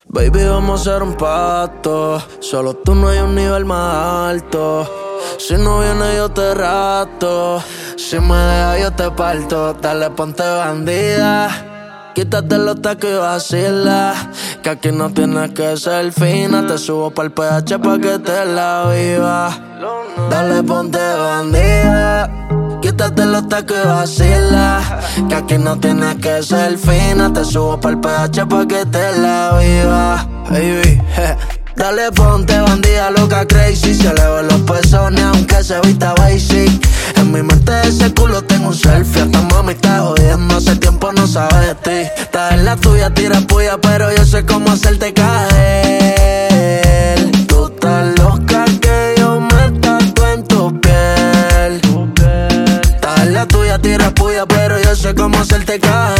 Baby, vamos a hacer un pacto. Solo tú, no hay un nivel más alto. Si no vienes yo te rato. Si me dejas yo te parto. Dale, ponte bandida. Quítate los tacos y vacila. Que aquí no tienes que ser fina. Te subo pa'l PH pa' que te la viva. Dale, ponte bandida. Quítate los tacos y vacila. Que aquí no tienes que ser fina. Te subo pa'l PH pa' que te la viva. Baby, dale, ponte bandida loca crazy. Se le ven los pezones aunque se vista basic. En mi mente ese culo tengo un selfie. Hasta mami está jodiendo, hace tiempo no sabe de ti. Estás en la tuya, tira puya, pero yo sé cómo hacerte caer. Tú estás loca que yo me tatúe en tu piel. Estás en la tuya, tira puya, pero yo sé cómo hacerte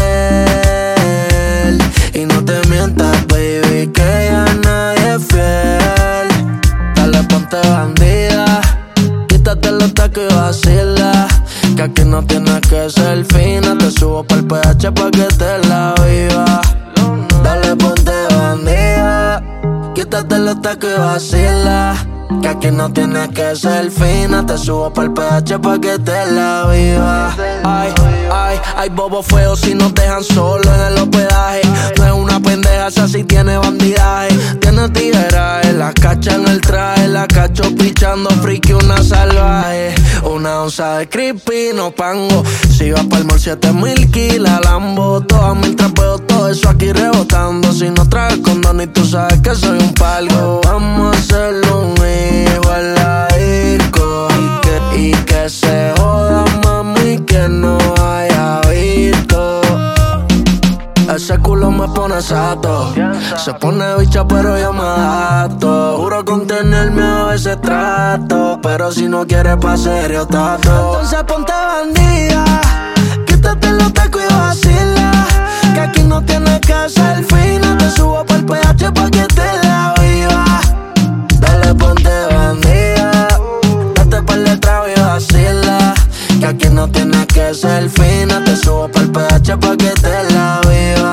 caer. Y no te mientas, baby, que ya nadie es fiel. Dale, ponte bandida. Quítate los tacos y vacila. Que aquí no tienes que ser fina. Te subo pa'l PH pa' que te la viva. Dale, ponte bandida. Quítate los tacos y vacila. Que aquí no tienes que ser fina. Te subo pa'l PH pa' que te la viva. Ay, ay, ay, bobo feo si nos dejan solo en el hospedaje. No es una pendeja, esa sí tiene bandidaje. Tiene tigueraje, la cacha en el traje. La cacho pichando friki, una salvaje. Una onza de creepy, no pango. Si vas pa'l mall 7000 kilos Lambo. Todas mientras veo todo eso aquí rebotando. Si no traes condón y tú sabes que soy un palgo. Vamos a hacerlo un igual a disco. Y que se joda, mami, que no haya visto. Ese culo me pone sato. Se pone bicha pero yo me adapto. Juro contenerme a veces trato. Pero si no quieres pa' serio tato. Entonces ponte bandida. Quítate los tacos y vacila. Que aquí no tienes que ser fina. Te subo pa'l PH pa' que te la viva. Dale, ponte bandida. Date pa'l letrado y vacila. Que aquí no tienes que ser fina. Te subo pa'l PH pa' que te la viva.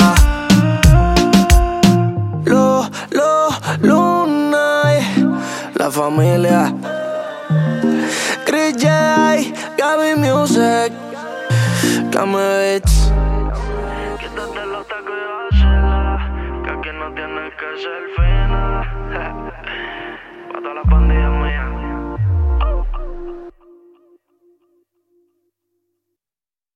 Luna, la familia. Chris J, Gaby Music, Kame Beats. Quítate los tacos y vacila. Que aquí no tienes que ser fina. Pa' todas las pandillas.